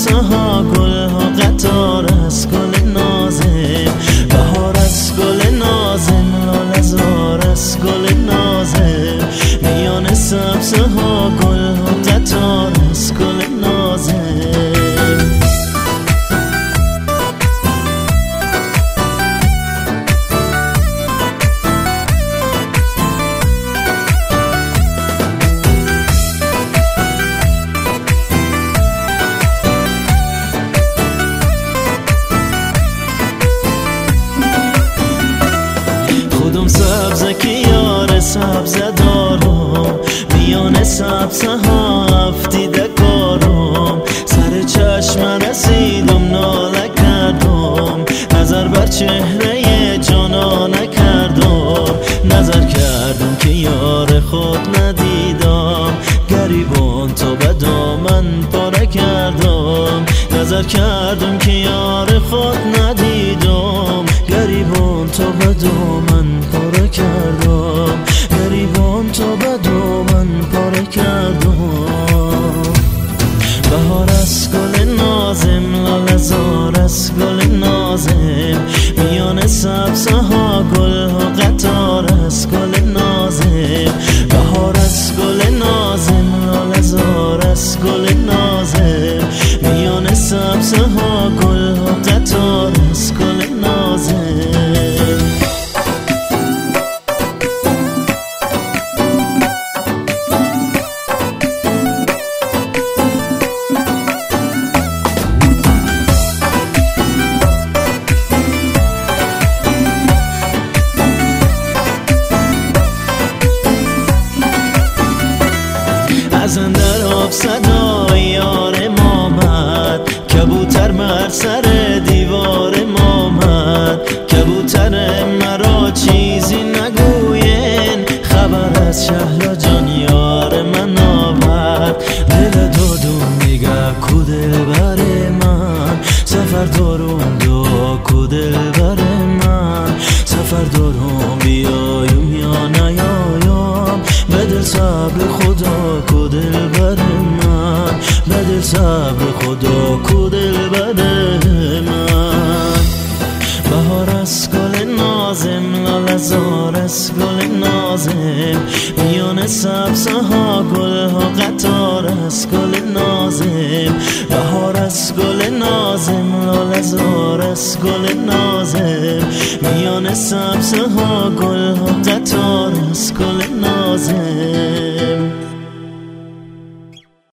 سبزه ها گل ها قطار از گل نازم، بهار از گل نازم، لاله زار از گل نازم، میان سبزه ها گل ها قطار از گل نازم. سبزه که یار سبزه دارم، میان سبزه ها افتیده کارم، سر چشم رسیدم ناله کردم، نظر بر چهره جانا نکردم، نظر کردم که یار خود ندیدم، گریبان تو به دامن پاره کردم، نظر کردم که یار خود ندیدم، گریبان تو به دامن پاره کردم، گریبان تو به دامن پاره کردم. بهار از گل نازم، لاله زار از گل نازم، میان سبزه ها گل ها قطار از گل نازم، بهار از گل نازم، لاله زار از گل نازم، میان سبزه ها گل ها قطار از گل نازم. از اندر آب صدای یار ما آمد، کبوتر بر سر دیوار ما آمد، کبوتر مرا چیزی نگوین، خبر از شهلا جان یار من آورد، دل دادم میگه کو دلبر من، سفر دارم دعا کو دلبر من، سفر دارم بیایم یا نیایم، بدل صبر خدا کو دلبر من، بدل صبر خدا کو دلبر من. بهار از گل نازم، لاله زار از گل نازم، میان سبزه ها گل ها قطار از گل نازم، بهار از گل نازم، لاله زار از گل نازم، میان سبزه ها گل ها قطار از گل نازم.